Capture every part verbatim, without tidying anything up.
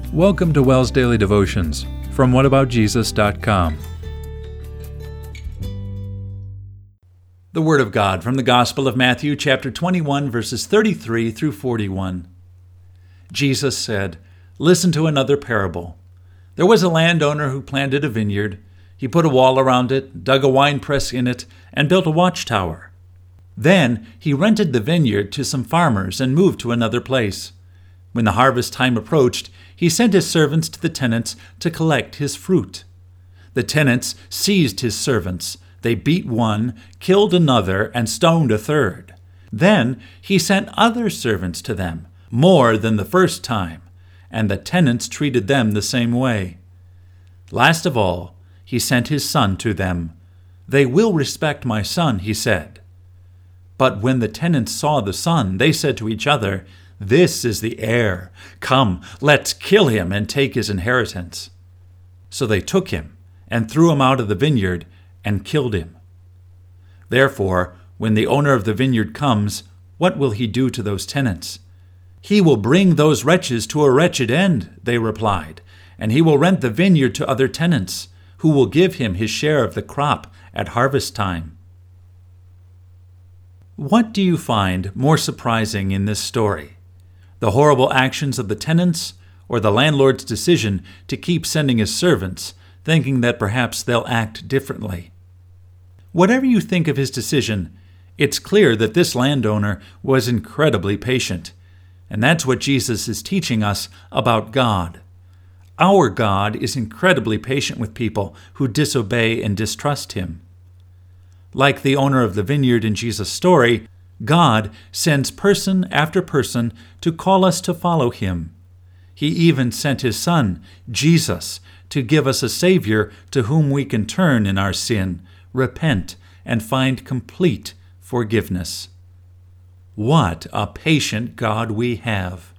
Welcome to WELS Daily Devotions from what about jesus dot com. The Word of God from the Gospel of Matthew, chapter twenty-one, verses thirty-three through forty-one. Jesus said, "Listen to another parable. There was a landowner who planted a vineyard. He put a wall around it, dug a winepress in it, and built a watchtower. Then he rented the vineyard to some farmers and moved to another place. When the harvest time approached, he sent his servants to the tenants to collect his fruit. The tenants seized his servants. They beat one, killed another, and stoned a third. Then he sent other servants to them, more than the first time, and the tenants treated them the same way. Last of all, he sent his son to them. 'They will respect my son,' he said. But when the tenants saw the son, they said to each other, 'This is the heir. Come, let's kill him and take his inheritance.' So they took him and threw him out of the vineyard and killed him. Therefore, when the owner of the vineyard comes, what will he do to those tenants?" "He will bring those wretches to a wretched end," they replied, "and he will rent the vineyard to other tenants, who will give him his share of the crop at harvest time." What do you find more surprising in this story? The horrible actions of the tenants, or the landlord's decision to keep sending his servants, thinking that perhaps they'll act differently? Whatever you think of his decision, it's clear that this landowner was incredibly patient. And that's what Jesus is teaching us about God. Our God is incredibly patient with people who disobey and distrust him. Like the owner of the vineyard in Jesus' story, God sends person after person to call us to follow him. He even sent his Son, Jesus, to give us a Savior to whom we can turn in our sin, repent, and find complete forgiveness. What a patient God we have!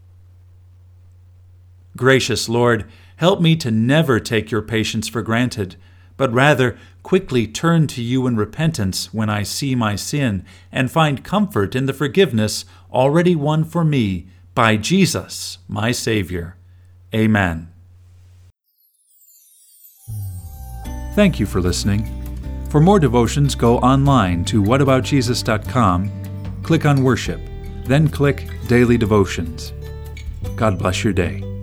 Gracious Lord, help me to never take your patience for granted, but rather quickly turn to you in repentance when I see my sin and find comfort in the forgiveness already won for me by Jesus, my Savior. Amen. Thank you for listening. For more devotions, go online to what about jesus dot com, click on Worship, then click Daily Devotions. God bless your day.